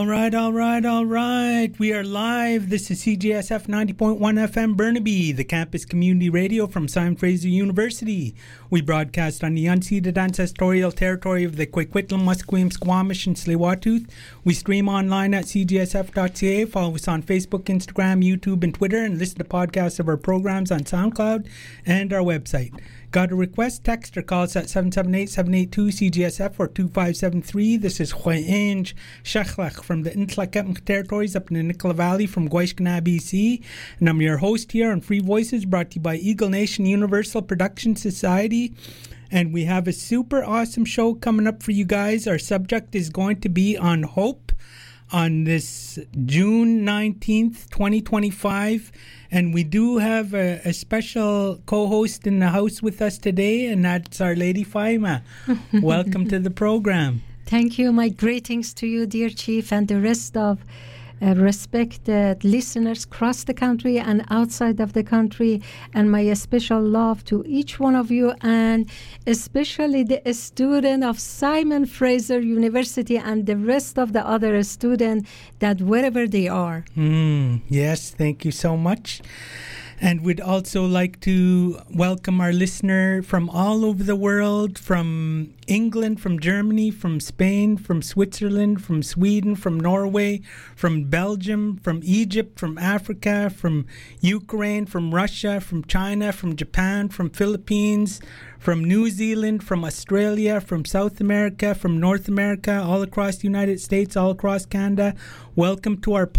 All right. We are live. This is CJSF 90.1 FM Burnaby, the campus community radio from Simon Fraser University. We broadcast on the unceded ancestral territory of the Coquitlam, Musqueam, Squamish, and Tsleil-Waututh. We stream online at cjsf.ca. Follow us on Facebook, Instagram, YouTube, and Twitter, and listen to podcasts of our programs on SoundCloud and our website. Got a request? Text or call us at 778-782-CGSF or 2573. This is Hwainj Shechlach from the Intlakepmk territories up in the Nicola Valley from Gwaishkana, BC. And I'm your host here on Free Voices, brought to you by Eagle Nation Universal Production Society. And we have a super awesome show coming up for you guys. Our subject is going to be on hope on this June 19th, 2025. And we do have a special co-host in the house with us today, and that's Our Lady Faima. Welcome to the program. Thank you. My greetings to you, dear Chief, and the rest of respected listeners across the country and outside of the country, and my special love to each one of you, and especially the student of Simon Fraser University and the rest of the other students, that wherever they are. Yes, thank you so much. And we'd also like to welcome our listener from all over the world, from England, from Germany, from Spain, from Switzerland, from Sweden, from Norway, from Belgium, from Egypt, from Africa, from Ukraine, from Russia, from China, from Japan, from Philippines, from New Zealand, from Australia, from South America, from North America, all across the United States, all across Canada. Welcome to our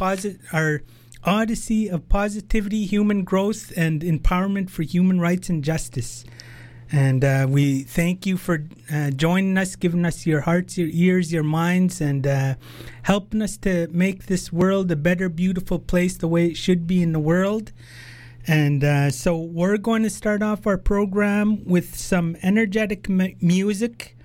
Odyssey of Positivity, Human Growth, and Empowerment for Human Rights and Justice. And we thank you for joining us, giving us your hearts, your ears, your minds, and helping us to make this world a better, beautiful place the way it should be in the world. And so we're going to start off our program with some energetic music.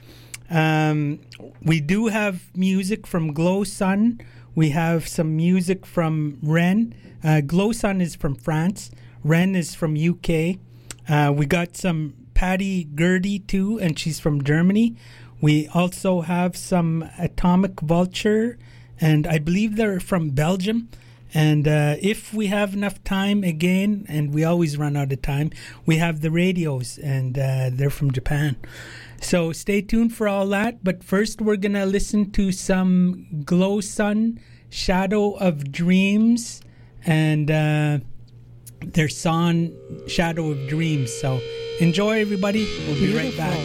We do have music from Glow Sun. We have some music from Ren. Glow Sun is from France. Ren is from UK. We got some Patty Gurdy too, and she's from Germany. We also have some Atomic Vulture, and I believe they're from Belgium. And if we have enough time again, and we always run out of time, we have the Radios, and they're from Japan. So stay tuned for all that. But first, we're going to listen to some Glow Sun, Shadow of Dreams, and their song, Shadow of Dreams. So enjoy, everybody. We'll be right back.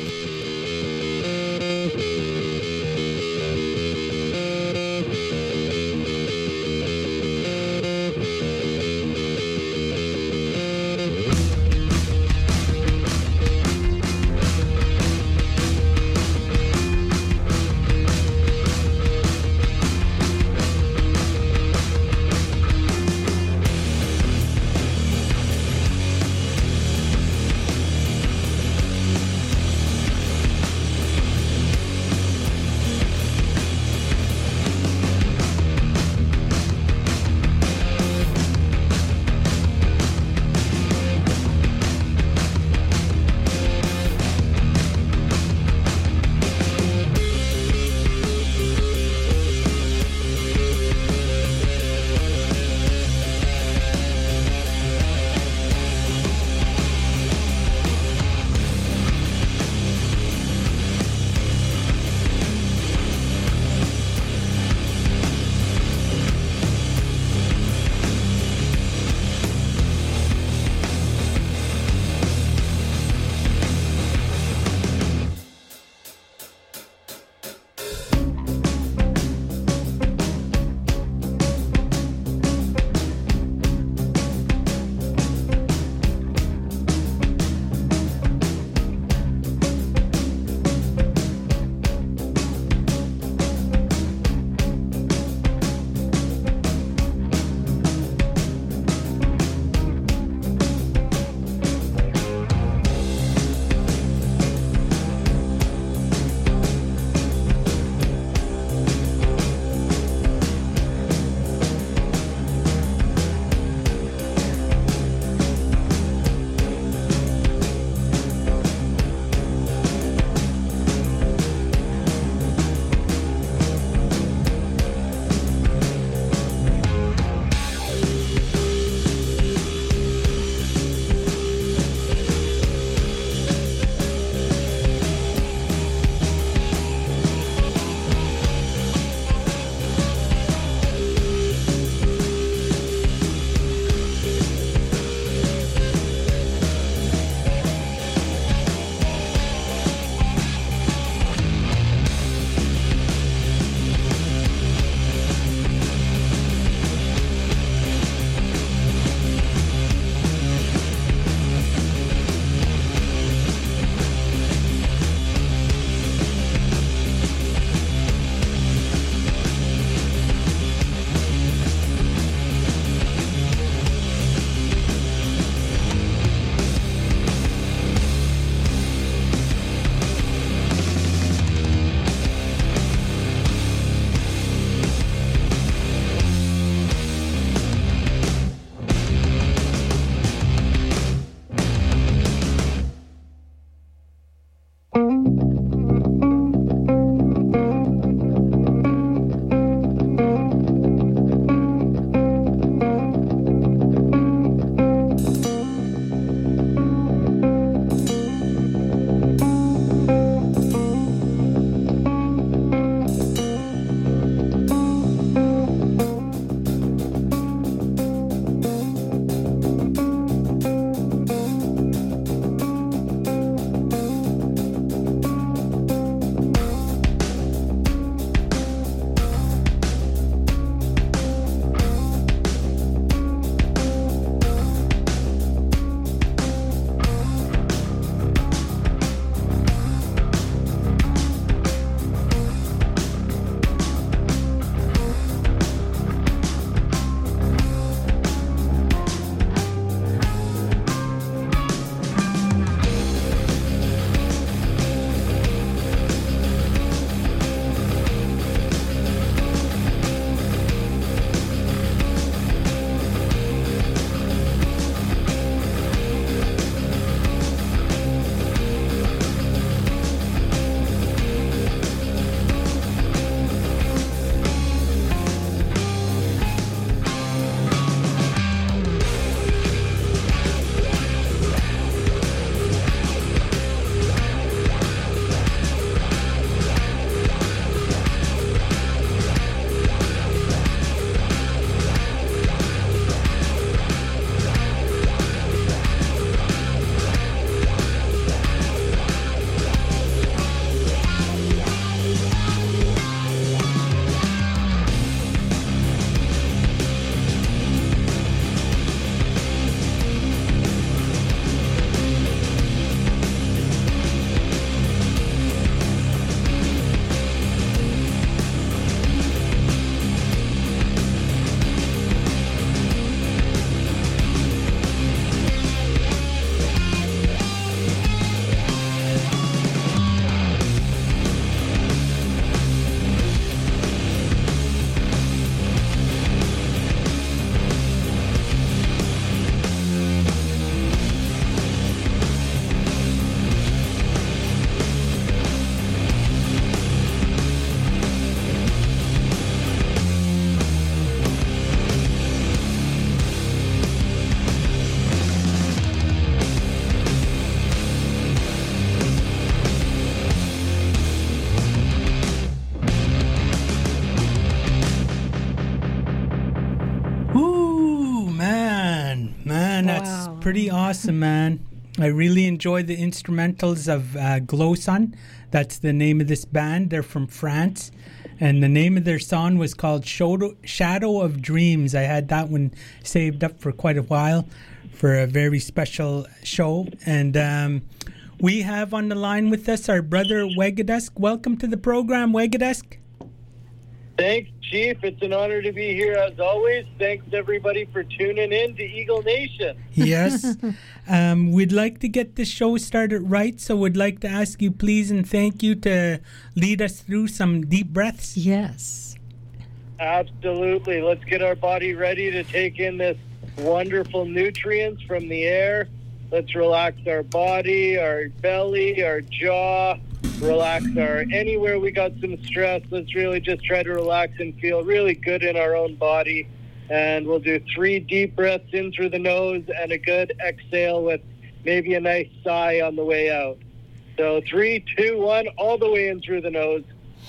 pretty awesome, man. I really enjoy the instrumentals of Glow Sun. That's the name of this band. They're from France. And the name of their song was called Shadow of Dreams. I had that one saved up for quite a while for a very special show. And we have on the line with us our brother Wegadusk. Welcome to the program, Wegadusk. Thanks, Chief. It's an honor to be here as always. Thanks, everybody, for tuning in to Eagle Nation. Yes. We'd like to get this show started right, so we'd like to ask you, please, and thank you to lead us through some deep breaths. Yes. Absolutely. Let's get our body ready to take in this wonderful nutrients from the air. Let's relax our body, our belly, our jaw. Relax anywhere we got some stress. Let's really just try to relax and feel really good in our own body. And we'll do 3 deep breaths in through the nose and a good exhale with maybe a nice sigh on the way out. So 3, 2, 1, all the way in through the nose.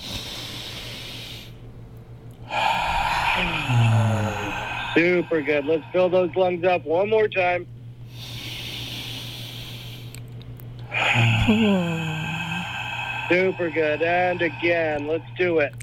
Super good. Let's fill those lungs up one more time. Super good. And again, let's do it.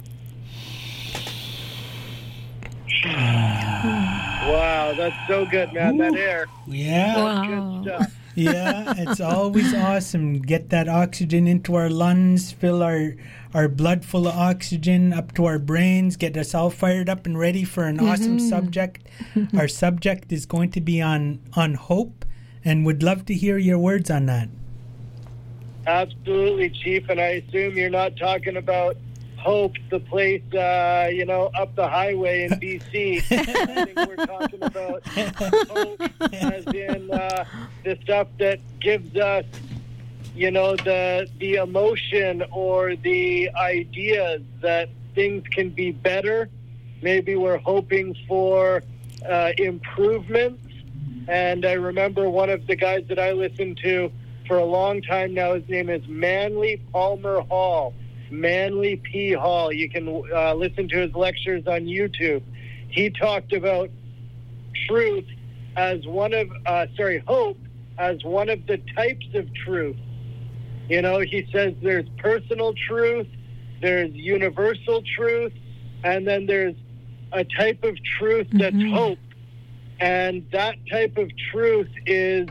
Wow, that's so good, man. That air. Yeah. Wow. Good stuff. Yeah, it's always awesome. Get that oxygen into our lungs, fill our blood full of oxygen up to our brains, get us all fired up and ready for an awesome subject. Our subject is going to be on hope, and would love to hear your words on that. Absolutely, Chief. And I assume you're not talking about Hope, the place, up the highway in B.C. I think we're talking about hope as in the stuff that gives us, the emotion or the ideas that things can be better. Maybe we're hoping for improvements. And I remember one of the guys that I listened to for a long time now, his name is Manly Palmer Hall. Manly P. Hall. You can listen to his lectures on YouTube. He talked about truth as hope as one of the types of truth. He says there's personal truth, there's universal truth, and then there's a type of truth that's hope. And that type of truth is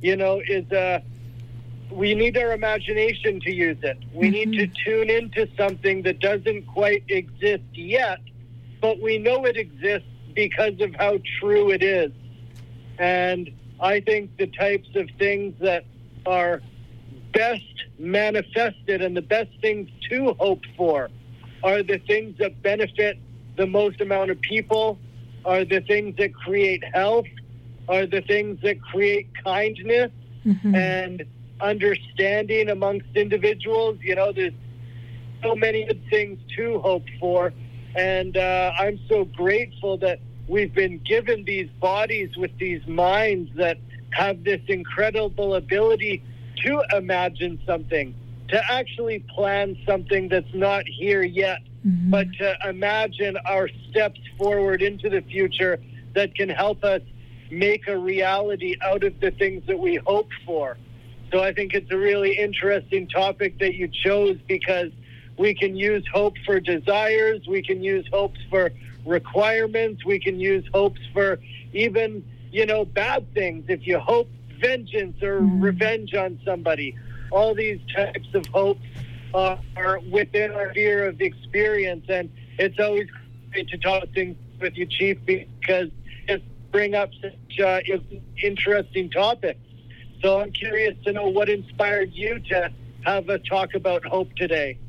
we need our imagination to use it. We need to tune into something that doesn't quite exist yet, but we know it exists because of how true it is. And I think the types of things that are best manifested and the best things to hope for are the things that benefit the most amount of people, are the things that create health, are the things that create kindness and understanding amongst individuals. There's so many good things to hope for, and I'm so grateful that we've been given these bodies with these minds that have this incredible ability to imagine something, to actually plan something that's not here yet, but to imagine our steps forward into the future that can help us make a reality out of the things that we hope for. So I think it's a really interesting topic that you chose, because we can use hope for desires, we can use hopes for requirements, we can use hopes for even, bad things. If you hope vengeance or revenge on somebody, all these types of hopes are within our sphere of experience. And it's always great to talk things with you, Chief, because it brings up such interesting topics. So I'm curious to know what inspired you to have a talk about hope today.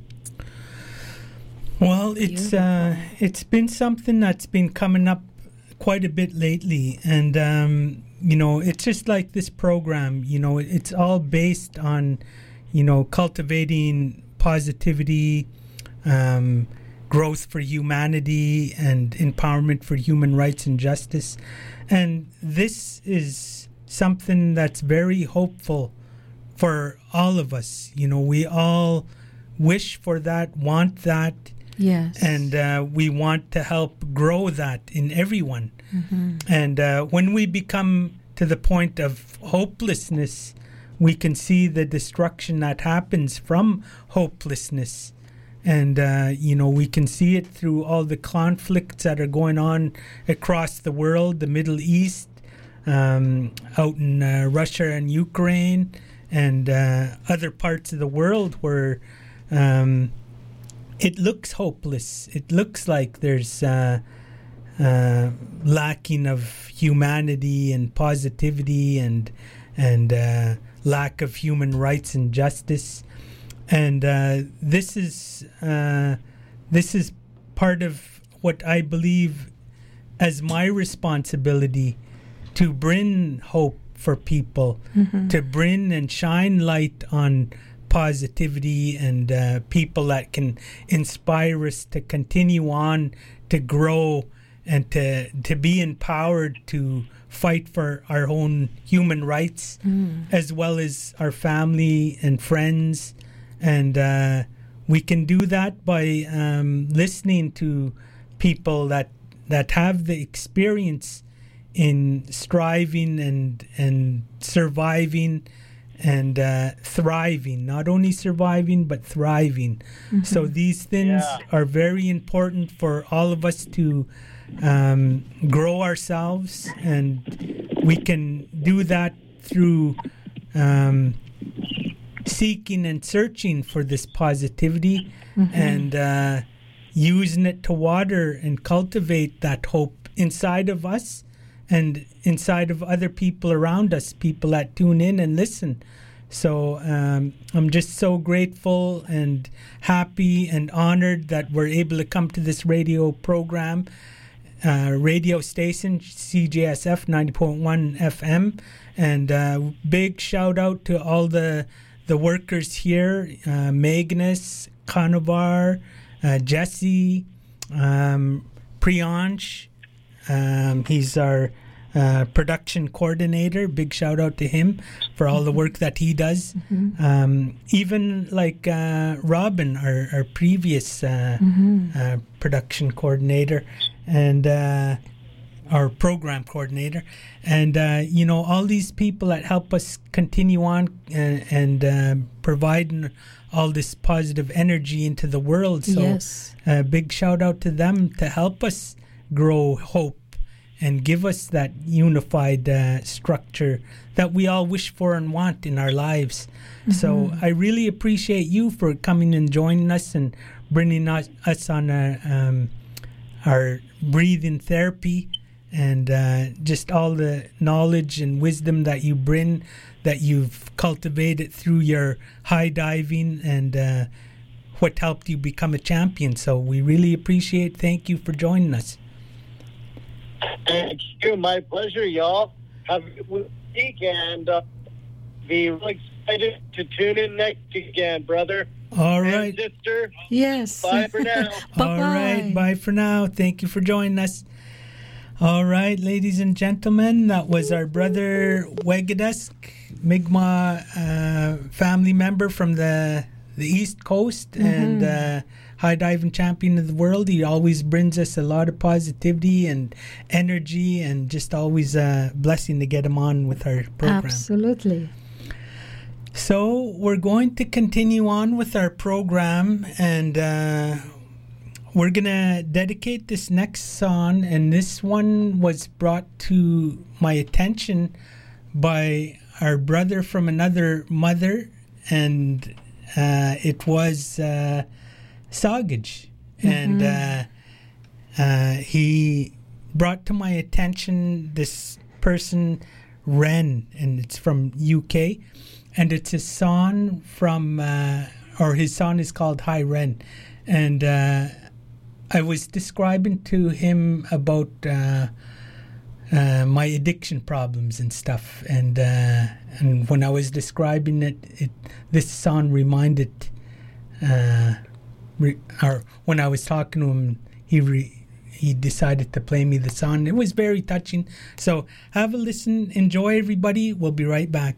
Well, it's been something that's been coming up quite a bit lately, and it's just like this program. It's all based on cultivating positivity, growth for humanity, and empowerment for human rights and justice. And this is something that's very hopeful for all of us. We all wish for that, want that. Yes. And we want to help grow that in everyone. And when we become to the point of hopelessness, we can see the destruction that happens from hopelessness. And, we can see it through all the conflicts that are going on across the world, the Middle East, out in Russia and Ukraine, and other parts of the world where it looks hopeless. It looks like there's lacking of humanity and positivity and lack of human rights and justice. And this is part of what I believe as my responsibility to bring hope for people, to bring and shine light on positivity and people that can inspire us to continue on, to grow, and to be empowered to fight for our own human rights, as well as our family and friends. And we can do that by listening to people that have the experience in striving and surviving and thriving, not only surviving but thriving. So these things are very important for all of us to grow ourselves, and we can do that through seeking and searching for this positivity and using it to water and cultivate that hope inside of us and inside of other people around us, people that tune in and listen. So I'm just so grateful and happy and honored that we're able to come to this radio program, radio station, CJSF 90.1 FM. And big shout out to all the workers here, Magnus, Kanavar, Jesse, Priyansh. He's our production coordinator. Big shout out to him for all the work that he does. Even like Robin, our previous production coordinator, and our program coordinator, and all these people that help us continue on and providing all this positive energy into the world. So big shout out to them to help us grow hope and give us that unified structure that we all wish for and want in our lives. So I really appreciate you for coming and joining us and bringing us on our breathing therapy, and just all the knowledge and wisdom that you bring, that you've cultivated through your high diving, and what helped you become a champion. So we really appreciate. Thank you for joining us. Thank you. My pleasure, y'all. Have a good week, and be really excited to tune in next again, brother. All right. And sister. Yes. Bye for now. All right. Bye for now. Thank you for joining us. All right, ladies and gentlemen, that was our brother Wegadusk, Mi'kmaq family member from the East Coast, and high diving champion of the world. He always brings us a lot of positivity and energy, and just always a blessing to get him on with our program. Absolutely. So we're going to continue on with our program, and we're going to dedicate this next song, and this one was brought to my attention by our brother from another mother, and it was Sagaj. And he brought to my attention this person, Ren, and it's from UK, and it's a song from, or his song is called Hi Ren, and I was describing to him about my addiction problems and stuff, and when I was describing it, this song reminded, or when I was talking to him, he decided to play me the song. It was very touching. So have a listen, enjoy, everybody. We'll be right back.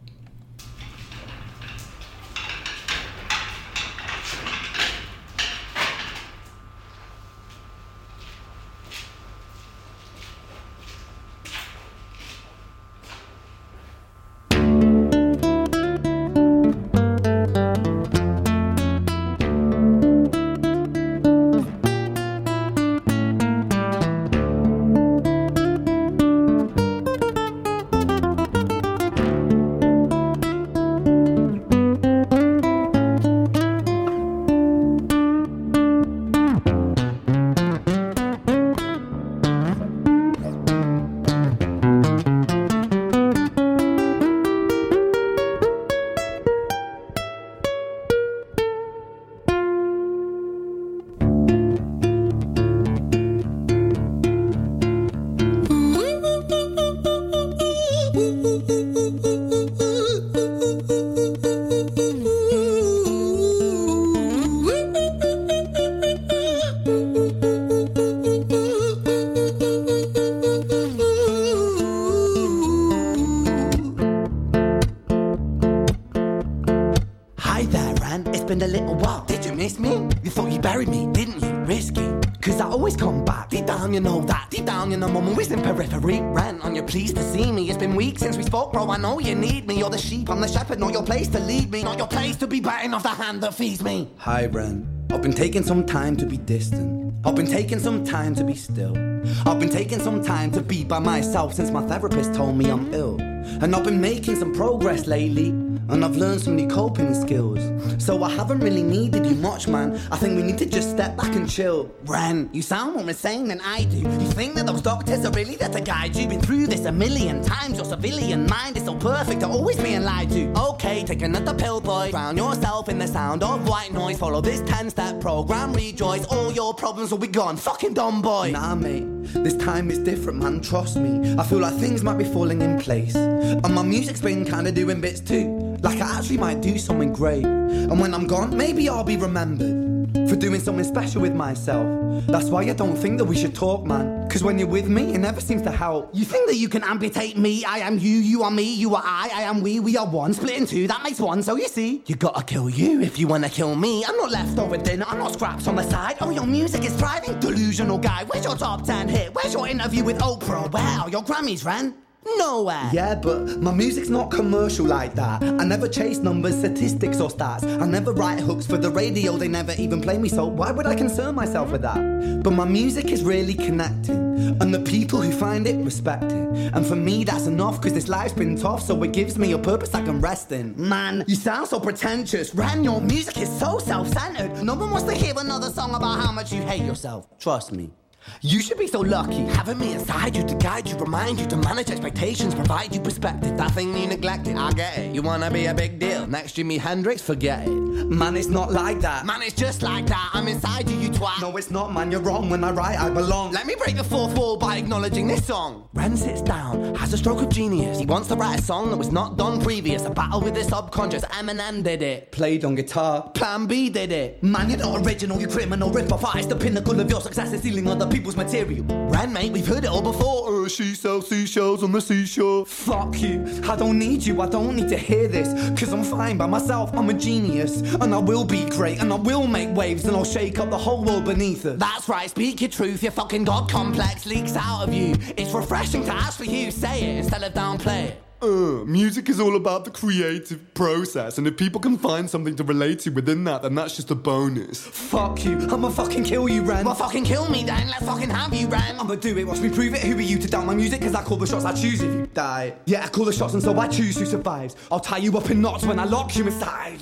cause I always come back. Deep down you know that, deep down you know I'm always in periphery. Rent on your pleased to see me. It's been weeks since we spoke, bro, I know you need me. You're the sheep, I'm the shepherd, not your place to lead me. Not your place to be biting off the hand that feeds me. Hi, Ren. I've been taking some time to be distant. I've been taking some time to be still. I've been taking some time to be by myself since my therapist told me I'm ill. And I've been making some progress lately, and I've learned some new coping skills. So I haven't really needed you much, man. I think we need to just step back and chill. Ren, you sound more insane than I do. You think that those doctors are really there to guide you? Been through this a million times. Your civilian mind is so perfect at always being lied to. Okay, take another pill, boy. Drown yourself in the sound of white noise. Follow this 10-step program, rejoice. All your problems will be gone. Fucking dumb boy. Nah, mate, this time is different, man, trust me. I feel like things might be falling in place, and my music's been kinda doing bits too. Like I actually might do something great. And when I'm gone, maybe I'll be remembered for doing something special with myself. That's why I don't think that we should talk, man. Cause when you're with me, it never seems to help. You think that you can amputate me? I am you, you are me, you are I am we are one. Split in two, that makes one, so you see. You gotta kill you if you wanna kill me. I'm not leftover dinner, I'm not scraps on the side. Oh, your music is thriving, delusional guy. Where's your top 10 hit? Where's your interview with Oprah? Where are your Grammys, Ren? Nowhere. Yeah, but my music's not commercial like that. I never chase numbers, statistics or stats. I never write hooks for the radio, they never even play me, so why would I concern myself with that? But my music is really connecting, and the people who find it respect it. And for me that's enough, cause this life's been tough, so it gives me a purpose I can rest in. Man, you sound so pretentious. Ren, your music is so self-centered. No one wants to hear another song about how much you hate yourself. Trust me. You should be so lucky, having me inside you to guide you, remind you to manage expectations, provide you perspective. That thing you neglected, I get it. You wanna be a big deal, next Jimi Hendrix, forget it. Man, it's not like that. Man, it's just like that. I'm inside you, you twat. No, it's not, man, you're wrong. When I write, I belong. Let me break the fourth wall by acknowledging this song. Ren sits down, has a stroke of genius. He wants to write a song that was not done previous. A battle with the subconscious, Eminem did it. Played on guitar, Plan B did it. Man, you're not original, you criminal rip-off artist. The pinnacle of your success is stealing other people's material. Ren, mate, we've heard it all before. She sells seashells on the seashore. Fuck you, I don't need you, I don't need to hear this. Cause I'm fine by myself, I'm a genius. And I will be great, and I will make waves, and I'll shake up the whole world beneath us. That's right, speak your truth, your fucking God complex leaks out of you. It's refreshing to actually hear you say it instead of downplay it. Music is all about the creative process, and if people can find something to relate to within that, then that's just a bonus. Fuck you, I'ma fucking kill you, Ren. Well, fucking kill me then, let's fucking have you, Ren. I'ma do it, watch me prove it. Who are you to doubt my music? Cause I call the shots, I choose if you die. Yeah, I call the shots and so I choose who survives. I'll tie you up in knots when I lock you inside.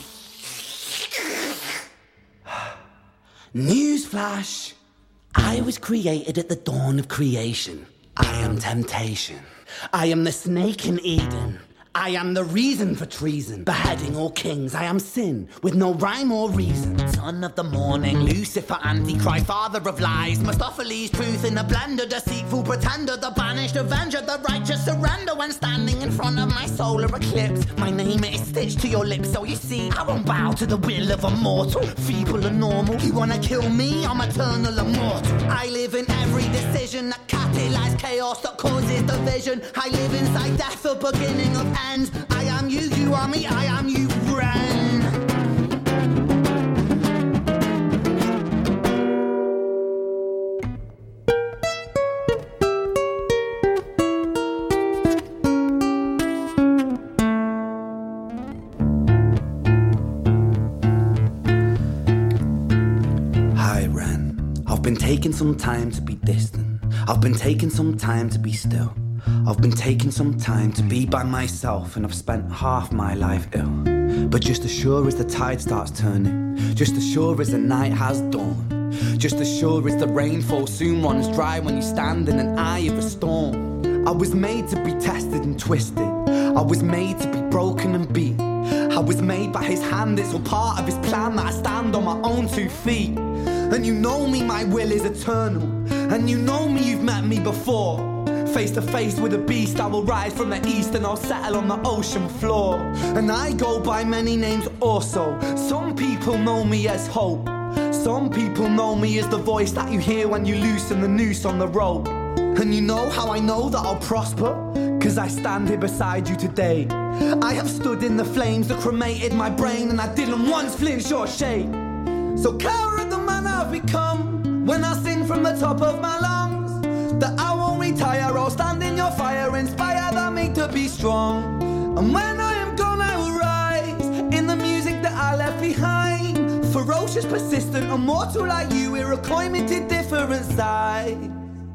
Newsflash, I was created at the dawn of creation. I am temptation. I am the snake in Eden. I am the reason for treason, beheading all kings. I am sin, with no rhyme or reason. Son of the morning, Lucifer, Antichrist, father of lies. Mustopheles, truth in a blender, deceitful pretender, the banished avenger, the righteous surrender. When standing in front of my solar eclipse, my name is stitched to your lips. So you see, I won't bow to the will of a mortal, feeble and normal. You wanna kill me? I'm eternal immortal. I live in every decision that catalyzes chaos, that causes division. I live inside death, the beginning of end. I am you, you are me, I am you, Ren. Hi, Ren. I've been taking some time to be distant. I've been taking some time to be still. I've been taking some time to be by myself, and I've spent half my life ill. But just as sure as the tide starts turning, just as sure as the night has dawned, just as sure as the rainfall soon runs dry when you stand in an eye of a storm. I was made to be tested and twisted. I was made to be broken and beat. I was made by his hand, it's all part of his plan that I stand on my own 2 feet. And you know me, my will is eternal. And you know me, you've met me before. Face to face with a beast, I will rise from the east and I'll settle on the ocean floor. And I go by many names also. Some people know me as hope. Some people know me as the voice that you hear when you loosen the noose on the rope. And you know how I know that I'll prosper? Cause I stand here beside you today. I have stood in the flames that cremated my brain, and I didn't once flinch or shake. So care of the man I've become, when I sing from the top of my lungs, that I won't retire, I'll stand in your fire, inspire that me to be strong. And when I am gone, I will rise in the music that I left behind. Ferocious, persistent, immortal like you, we're a climate to different sides.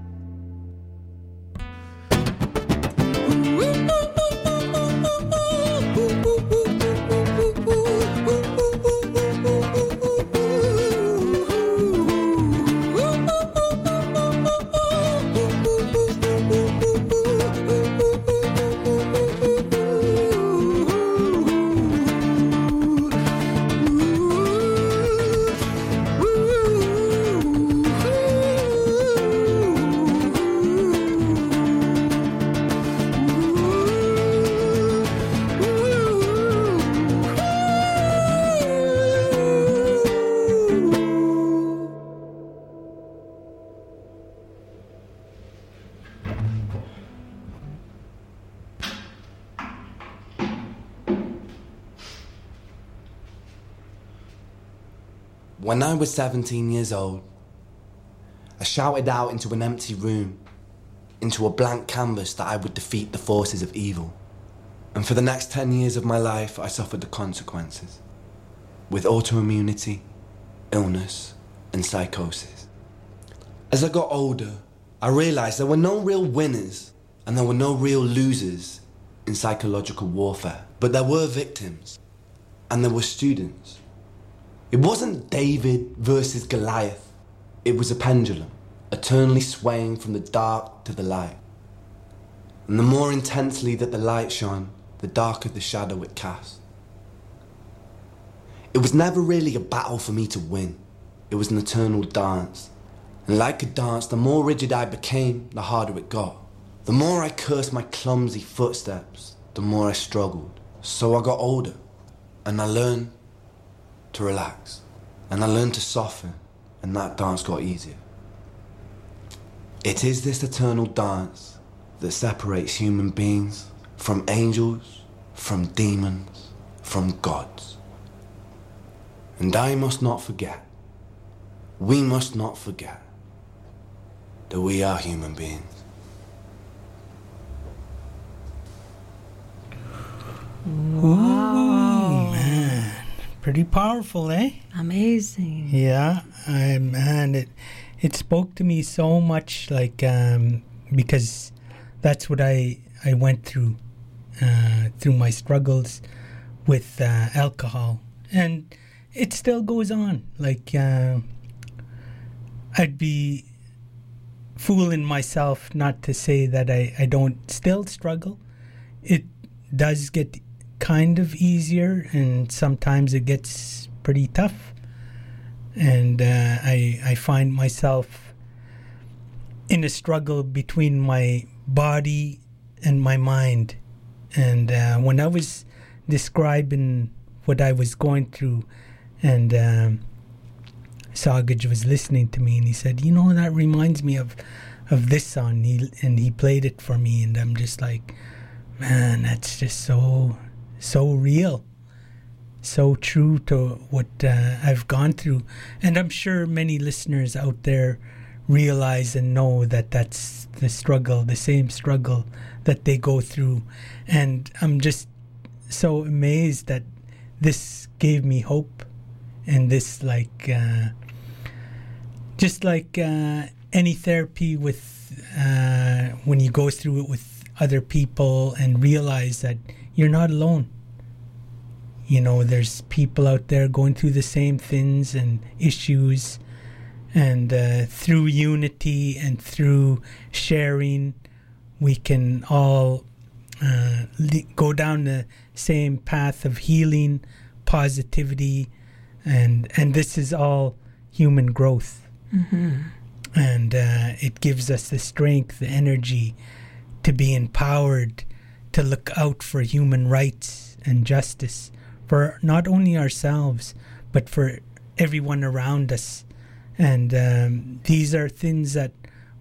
When I was 17 years old, I shouted out into an empty room, into a blank canvas, that I would defeat the forces of evil. And for the next 10 years of my life, I suffered the consequences, with autoimmunity, illness, and psychosis. As I got older, I realized there were no real winners and there were no real losers in psychological warfare, but there were victims and there were students. It wasn't David versus Goliath. It was a pendulum, eternally swaying from the dark to the light. And the more intensely that the light shone, the darker the shadow it cast. It was never really a battle for me to win. It was an eternal dance. And like a dance, the more rigid I became, the harder it got. The more I cursed my clumsy footsteps, the more I struggled. So I got older, and I learned to relax, and I learned to soften, and that dance got easier. It is this eternal dance that separates human beings from angels, from demons, from gods. And I must not forget, we must not forget, that we are human beings. Wow, man. Pretty powerful, eh? Amazing. Yeah, man, it spoke to me so much, like, because that's what I went through my struggles with alcohol, and it still goes on. Like, I'd be fooling myself not to say that I don't still struggle. It does get kind of easier, and sometimes it gets pretty tough, and I find myself in a struggle between my body and my mind. And when I was describing what I was going through, and Sagaj was listening to me, and he said, you know, that reminds me of this song, and he played it for me, and I'm just like, man, that's just so real, so true to what I've gone through. And I'm sure many listeners out there realize and know that that's the struggle, the same struggle that they go through. And I'm just so amazed that this gave me hope, and this, like, just like any therapy with when you go through it with other people and realize that you're not alone. You know, there's people out there going through the same things and issues, and through unity and through sharing, we can all go down the same path of healing, positivity, and this is all human growth. Mm-hmm. And it gives us the strength, the energy to be empowered to look out for human rights and justice for not only ourselves, but for everyone around us. And these are things that